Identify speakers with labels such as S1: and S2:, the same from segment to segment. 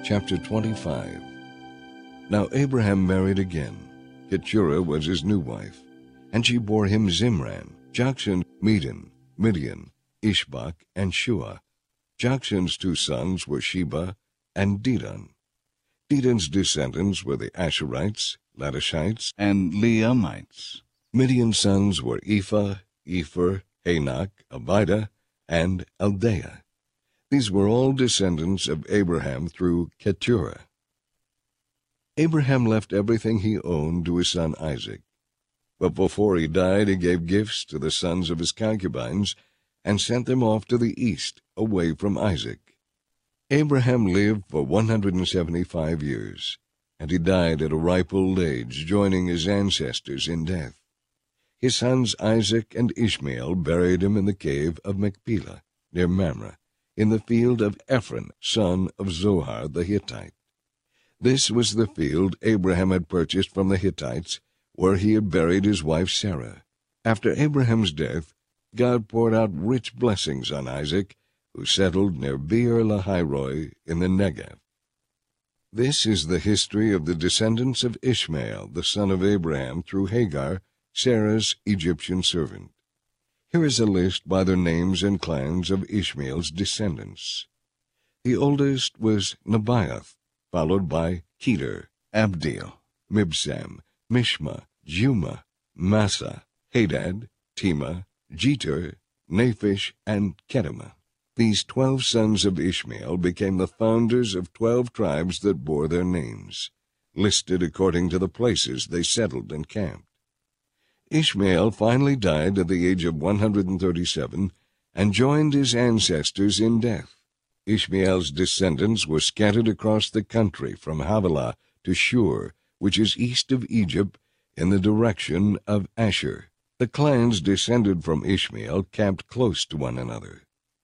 S1: Chapter 25. Now Abraham married again. Keturah was his new wife, and she bore him Zimran, Jokshan, Medan, Midian, Ishbak, and Shua. Jokshan's two sons were Sheba and Dedan. Dedan's descendants were the Asherites, Ladishites, and Leamites. Midian's sons were Ephah, Epher, Hanok, Abida, and Eldaah. These were all descendants of Abraham through Keturah. Abraham left everything he owned to his son Isaac. But before he died, he gave gifts to the sons of his concubines and sent them off to the east, away from Isaac. Abraham lived for 175 years, and he died at a ripe old age, joining his ancestors in death. His sons Isaac and Ishmael buried him in the cave of Machpelah, near Mamre, in the field of Ephron, son of Zohar the Hittite. This was the field Abraham had purchased from the Hittites, where he had buried his wife Sarah. After Abraham's death, God poured out rich blessings on Isaac, who settled near Beer-lahai-roi in the Negev. This is the history of the descendants of Ishmael, the son of Abraham, through Hagar, Sarah's Egyptian servant. Here is a list by their names and clans of Ishmael's descendants. The oldest was Nebaioth, followed by Kedar, Abdeel, Mibsam, Mishma, Juma, Massa, Hadad, Tema, Jeter, Naphish, and Kedemah. These 12 sons of Ishmael became the founders of 12 tribes that bore their names, listed according to the places they settled and camped. Ishmael finally died at the age of 137 and joined his ancestors in death. Ishmael's descendants were scattered across the country from Havilah to Shur, which is east of Egypt, in the direction of Asher. The clans descended from Ishmael camped close to one another.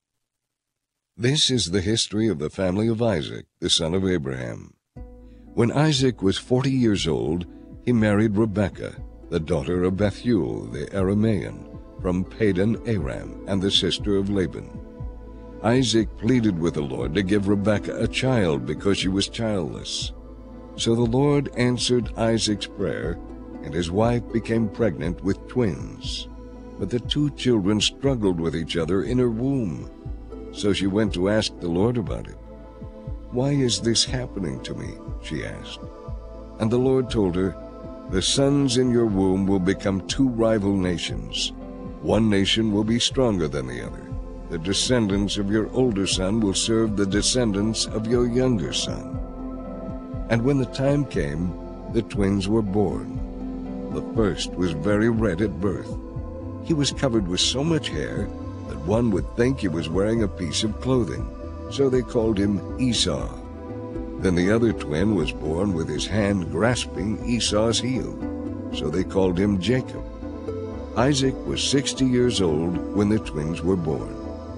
S1: This is the history of the family of Isaac, the son of Abraham. When Isaac was 40 years old, he married Rebekah, the daughter of Bethuel the Aramean, from Padan Aram, and the sister of Laban. Isaac pleaded with the Lord to give Rebekah a child because she was childless. So the Lord answered Isaac's prayer, and his wife became pregnant with twins. But the two children struggled with each other in her womb. So she went to ask the Lord about it. "Why is this happening to me?" she asked. And the Lord told her, "The sons in your womb will become two rival nations. One nation will be stronger than the other. The descendants of your older son will serve the descendants of your younger son." And when the time came, the twins were born. The first was very red at birth. He was covered with so much hair that one would think he was wearing a piece of clothing, so they called him Esau. Then the other twin was born with his hand grasping Esau's heel, so they called him Jacob. Isaac was 60 years old when the twins were born.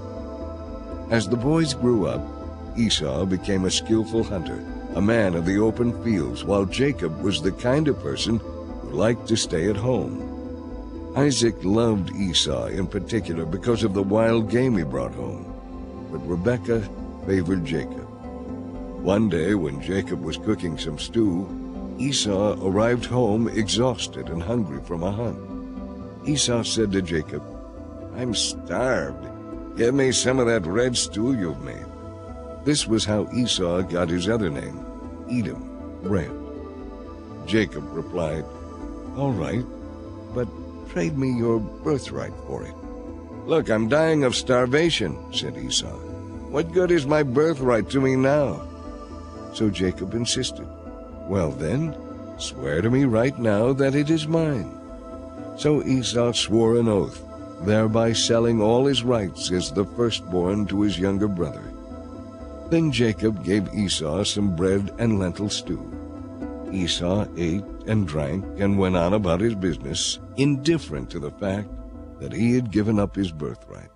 S1: As the boys grew up, Esau became a skillful hunter, a man of the open fields, while Jacob was the kind of person who liked to stay at home. Isaac loved Esau in particular because of the wild game he brought home, but Rebekah favored Jacob. One day when Jacob was cooking some stew, Esau arrived home exhausted and hungry from a hunt. Esau said to Jacob, "I'm starved. Give me some of that red stew you've made." This was how Esau got his other name, Edom, red. Jacob replied, "All right, but trade me your birthright for it." "Look, I'm dying of starvation," said Esau. "What good is my birthright to me now?" So Jacob insisted. "Well then, swear to me right now that it is mine." So Esau swore an oath, thereby selling all his rights as the firstborn to his younger brother. Then Jacob gave Esau some bread and lentil stew. Esau ate and drank and went on about his business, indifferent to the fact that he had given up his birthright.